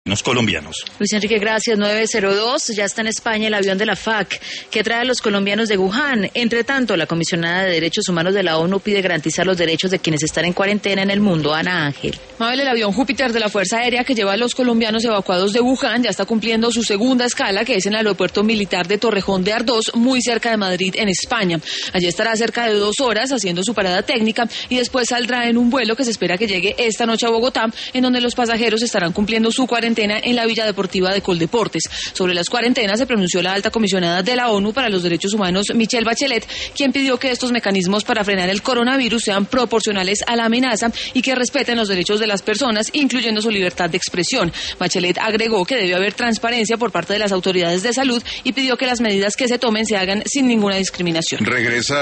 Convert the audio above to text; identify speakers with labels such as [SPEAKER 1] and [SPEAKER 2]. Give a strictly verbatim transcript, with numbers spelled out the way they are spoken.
[SPEAKER 1] los colombianos.
[SPEAKER 2] Luis Enrique, gracias. nueve cero dos, ya está en España el avión de la F A C que trae a los colombianos de Wuhan. Entre tanto, la comisionada de Derechos Humanos de la ONU pide garantizar los derechos de quienes están en cuarentena en el mundo. Ana Ángel.
[SPEAKER 3] Mabel, el avión Júpiter de la Fuerza Aérea que lleva a los colombianos evacuados de Wuhan ya está cumpliendo su segunda escala, que es en el aeropuerto militar de Torrejón de Ardoz, muy cerca de Madrid, en España. Allí estará cerca de dos horas haciendo su parada técnica y después saldrá en un vuelo que se espera que llegue esta noche a Bogotá, en donde los pasajeros estarán cumpliendo su cuarentena en la Villa Deportiva de Coldeportes. Sobre las cuarentenas se pronunció la alta comisionada de la ONU para los Derechos Humanos, Michelle Bachelet, quien pidió que estos mecanismos para frenar el coronavirus sean proporcionales a la amenaza y que respeten los derechos de las personas, incluyendo su libertad de expresión. Bachelet agregó que debe haber transparencia por parte de las autoridades de salud y pidió que las medidas que se tomen se hagan sin ninguna discriminación.
[SPEAKER 4] Regresa